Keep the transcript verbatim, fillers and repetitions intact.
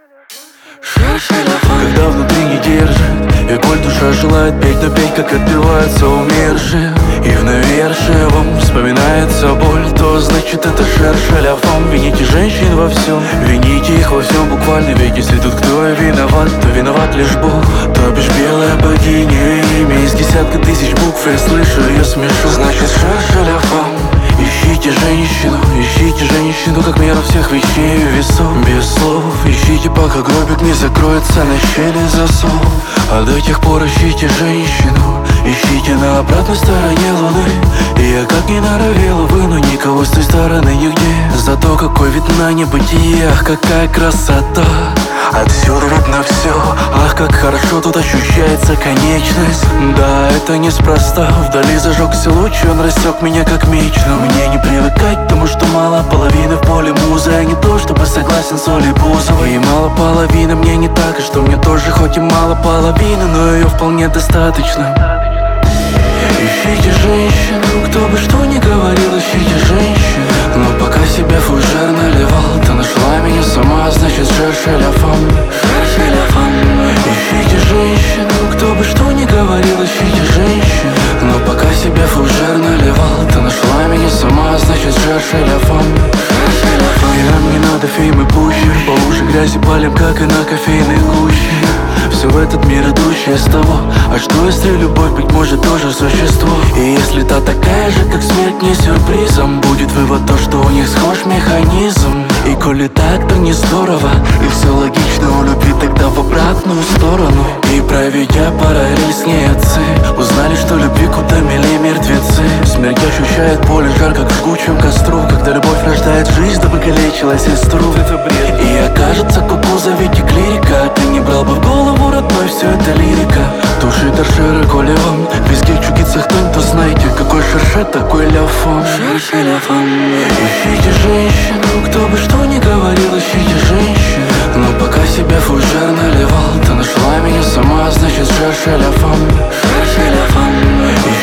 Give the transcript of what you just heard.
Когда внутри не держит, и боль душа желает петь, но петь, как отбивается умершие. И в навершиевом вспоминается боль, то значит это шершеляфом. Вините женщин во всем, вините их во всем буквально. Ведь если тут кто и виноват, то виноват лишь Бог. То бишь белая богиня, имя из десятка тысяч букв. Я слышу ее смешу, значит шершеляфом. Ищите женщину, ищите женщину, как меру всех вещей и весов. Без слов ищите, пока гробик не закроется на щели засов. А до тех пор ищите женщину, ищите на обратной стороне луны. И я как ни норовел, увы, но никого с той стороны нигде. Зато какой вид на небытие, ах, какая красота. Отсюда видно все, ах, как хорошо тут ощущается конечность. Да, это неспроста, вдали зажегся луч, он рассек меня как меч. Но мне не привыкать к тому, что мало половины в поле музы. А не то, чтобы согласен с Олей Бузовой. И мало половины мне не так, и что мне тоже хоть и мало половины, но ее вполне достаточно. Ищите женщину, кто бы что ни говорил, ищите женщину. Но пока себе фужер наливал, ты нашла меня сама, значит шершеляфом. Ищите женщину, кто бы что ни говорил, ищите женщину. Но пока себе фужер наливал, ты нашла меня сама, значит шершеляфом. И нам не надо феймы пуще, по уши грязи палим, как и на кофейной гуще. Все в этот мир идущее с того, а что если любовь, быть может, тоже существо? И если та такая же, как смерть, не сюрпризом, будет вывод то, что у них схож механизм. И коли так, то не здорово, и все логично у любви тогда в обратную сторону. И проведя параллель с ней отцы узнали, что любви куда милее мертвецы. Смерть ощущает боль и жар, как в жгучем костру, когда любовь рождает жизнь, да покалечила сестру. Это бред. И окажется, куку, зовите клирика. Ты не брал бы в голову, родной, все это лирика. Души торшеры, коли вам везде чудится кто-нибудь, то знаете, какой шерше, такой ляфон. Ищите женщину, кто бы что ни говорил, ищите женщину. Но пока себе фужер наливал, ты нашла меня сама, значит шершеляфон.